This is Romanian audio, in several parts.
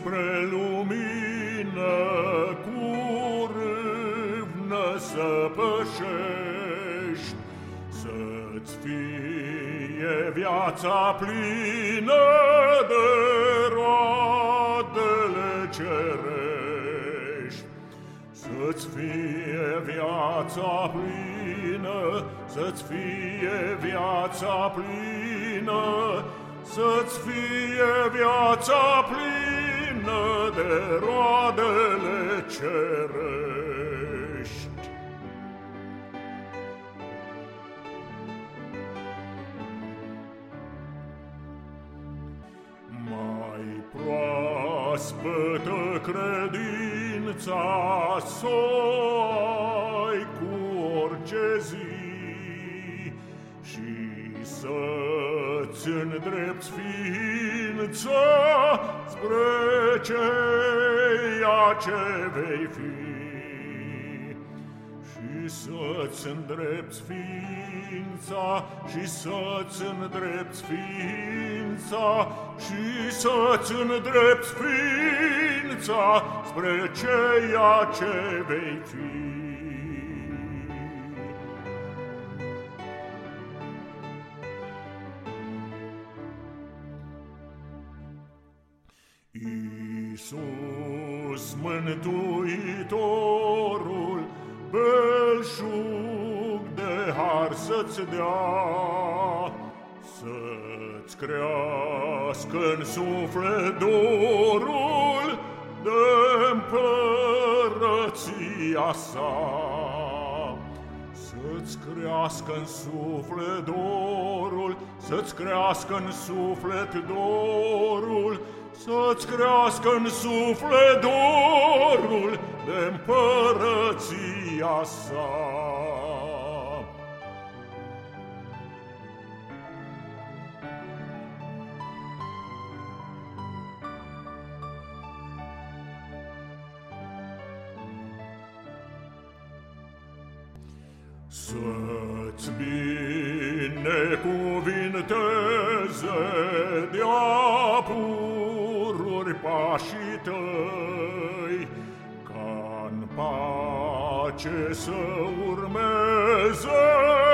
spre lumină, cu râvnă să pășești, să-ți fie viața plină de roadele cerești. Să-ți fie viața plină, să-ți fie viața plină, să-ți fie viața plină de roadele cerești. Mai proaspătă credința s-o ai cu orice zi și să-ți îndrepți ființa spre ceea ce vei fi. Și să-ți îndrepți ființa, și să-ți îndrepți ființa, și să-ți îndrepți ființa spre ceea ce vei fi. Iisus Mântuitorul, belșug de har să-ți dea, să-ți crească în suflet dorul de împărăția sa. Să-ți crească în suflet dorul, să-ți crească în suflet dorul, să-ți crească în suflet dorul de împărăția sa. Să-ți binecuvinteze de-a pururi pașii tăi, ca-n pace să urmeze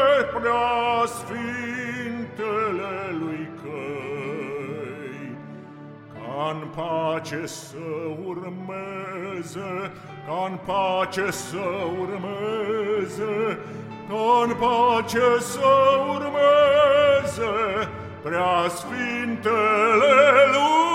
preasfintele lui căi. Ca-n pace să urmeze, ca-n pace să urmeze, ca-n pace să urmeze preasfintele lui